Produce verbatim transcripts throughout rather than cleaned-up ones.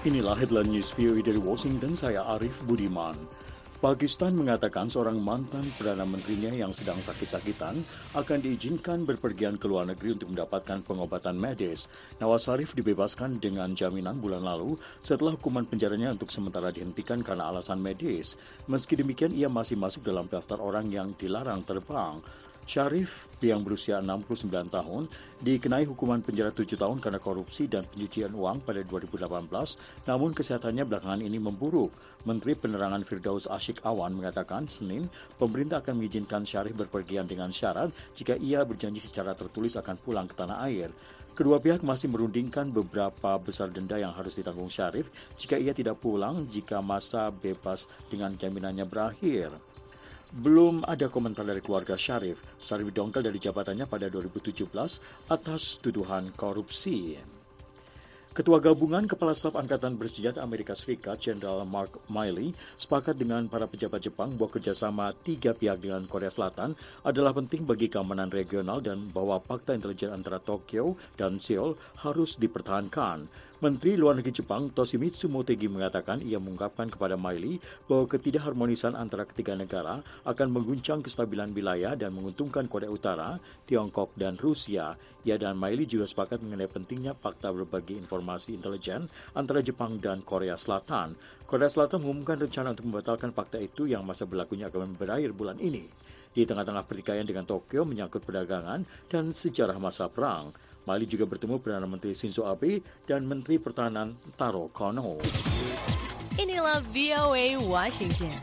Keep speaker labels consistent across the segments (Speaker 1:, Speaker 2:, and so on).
Speaker 1: Inilah headline news V O A dari Washington, saya Arif Budiman. Pakistan mengatakan seorang mantan Perdana Menterinya yang sedang sakit-sakitan akan diizinkan berpergian ke luar negeri untuk mendapatkan pengobatan medis. Nawaz Sharif dibebaskan dengan jaminan bulan lalu setelah hukuman penjaranya untuk sementara dihentikan karena alasan medis. Meski demikian, ia masih masuk dalam daftar orang yang dilarang terbang. Sharif yang berusia enam puluh sembilan tahun dikenai hukuman penjara tujuh tahun karena korupsi dan pencucian uang pada dua ribu delapan belas, namun kesehatannya belakangan ini memburuk. Menteri Penerangan Firdaus Ashik Awan mengatakan Senin pemerintah akan mengizinkan Sharif berpergian dengan syarat jika ia berjanji secara tertulis akan pulang ke tanah air. Kedua pihak masih merundingkan beberapa besar denda yang harus ditanggung Sharif jika ia tidak pulang jika masa bebas dengan jaminannya berakhir. Belum ada komentar dari keluarga Sharif. Sharif didongkel dari jabatannya pada dua ribu tujuh belas atas tuduhan korupsi. Ketua Gabungan Kepala Staf Angkatan Bersenjata Amerika Serikat, Jenderal Mark Milley, sepakat dengan para pejabat Jepang bahwa kerjasama tiga pihak dengan Korea Selatan adalah penting bagi keamanan regional dan bahwa fakta intelijen antara Tokyo dan Seoul harus dipertahankan. Menteri Luar Negeri Jepang Toshimitsu Motegi mengatakan ia mengungkapkan kepada Milley bahwa ketidakharmonisan antara ketiga negara akan mengguncang kestabilan wilayah dan menguntungkan Korea Utara, Tiongkok, dan Rusia. Ia dan Milley juga sepakat mengenai pentingnya fakta berbagi informasi intelijen antara Jepang dan Korea Selatan. Korea Selatan mengumumkan rencana untuk membatalkan fakta itu yang masa berlakunya akan berakhir bulan ini. Di tengah-tengah pertikaian dengan Tokyo menyangkut perdagangan dan sejarah masa perang. Milley juga bertemu Perdana Menteri Shinzo Abe dan Menteri Pertahanan Taro Kono.
Speaker 2: Inilah V O A Washington.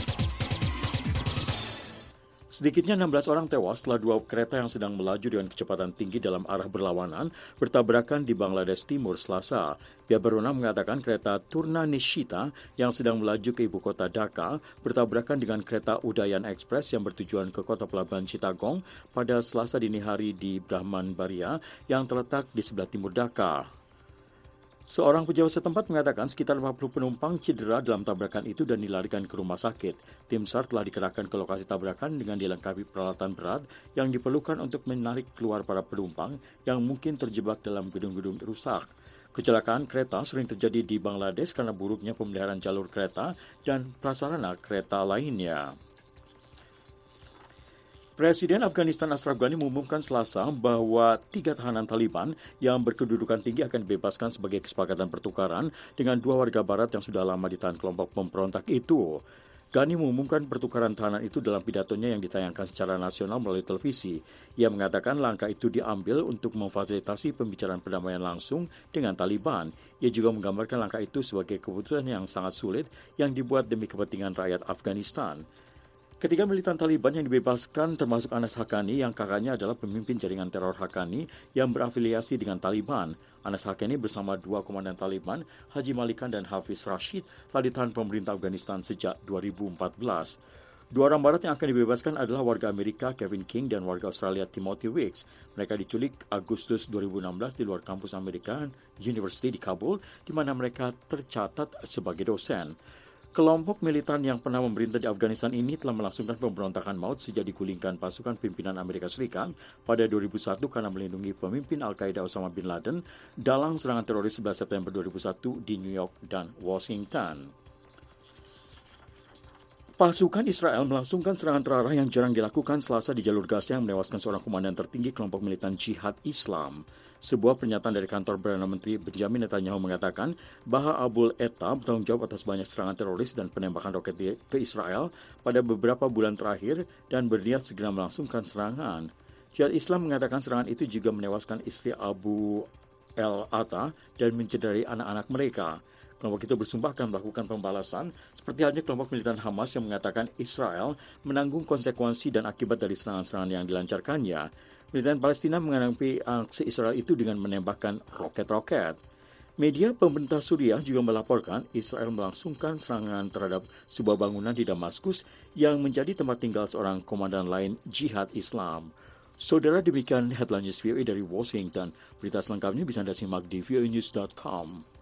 Speaker 1: Sedikitnya enam belas orang tewas setelah dua kereta yang sedang melaju dengan kecepatan tinggi dalam arah berlawanan bertabrakan di Bangladesh Timur Selasa. Pihak berwenang mengatakan kereta Turna Nishita yang sedang melaju ke ibu kota Dhaka bertabrakan dengan kereta Udayan Express yang bertujuan ke kota pelabuhan Chittagong pada Selasa dini hari di Brahmanbaria yang terletak di sebelah timur Dhaka. Seorang pejabat setempat mengatakan sekitar lima puluh penumpang cedera dalam tabrakan itu dan dilarikan ke rumah sakit. Tim S A R telah dikerahkan ke lokasi tabrakan dengan dilengkapi peralatan berat yang diperlukan untuk menarik keluar para penumpang yang mungkin terjebak dalam gedung-gedung rusak. Kecelakaan kereta sering terjadi di Bangladesh karena buruknya pemeliharaan jalur kereta dan prasarana kereta lainnya. Presiden Afghanistan Ashraf Ghani mengumumkan Selasa bahwa tiga tahanan Taliban yang berkedudukan tinggi akan dibebaskan sebagai kesepakatan pertukaran dengan dua warga barat yang sudah lama ditahan kelompok pemberontak itu. Ghani mengumumkan pertukaran tahanan itu dalam pidatonya yang ditayangkan secara nasional melalui televisi. Ia mengatakan langkah itu diambil untuk memfasilitasi pembicaraan perdamaian langsung dengan Taliban. Ia juga menggambarkan langkah itu sebagai keputusan yang sangat sulit yang dibuat demi kepentingan rakyat Afghanistan. Ketiga militan Taliban yang dibebaskan termasuk Anas Haqqani yang kakaknya adalah pemimpin jaringan teror Haqqani yang berafiliasi dengan Taliban. Anas Haqqani bersama dua komandan Taliban, Haji Malikan dan Hafiz Rashid, telah ditahan pemerintah Afghanistan sejak dua ribu empat belas. Dua orang barat yang akan dibebaskan adalah warga Amerika Kevin King dan warga Australia Timothy Weeks. Mereka diculik Agustus dua ribu enam belas di luar kampus American University di Kabul, di mana mereka tercatat sebagai dosen. Kelompok militan yang pernah memerintah di Afghanistan ini telah melangsungkan pemberontakan maut sejak digulingkan pasukan pimpinan Amerika Serikat pada dua ribu satu karena melindungi pemimpin Al-Qaeda Osama bin Laden dalam serangan teroris sebelas September dua ribu satu di New York dan Washington. Pasukan Israel melangsungkan serangan terarah yang jarang dilakukan Selasa di jalur Gaza yang menewaskan seorang komandan tertinggi kelompok militan Jihad Islam. Sebuah pernyataan dari kantor Perdana Menteri Benjamin Netanyahu mengatakan bahwa Abul Etta bertanggung jawab atas banyak serangan teroris dan penembakan roket ke Israel pada beberapa bulan terakhir dan berniat segera melangsungkan serangan. Jihad Islam mengatakan serangan itu juga menewaskan istri Abu El-Atta dan mencederai anak-anak mereka. Kelompok itu bersumpah akan melakukan pembalasan, seperti halnya kelompok militan Hamas yang mengatakan Israel menanggung konsekuensi dan akibat dari serangan-serangan yang dilancarkannya. Militan Palestina menanggapi aksi Israel itu dengan menembakkan roket-roket. Media pemerintah Suriah juga melaporkan Israel melangsungkan serangan terhadap sebuah bangunan di Damaskus yang menjadi tempat tinggal seorang komandan lain Jihad Islam. Saudara, demikian headline news V O A dari Washington. Berita selengkapnya bisa Anda simak di v o a news dot com.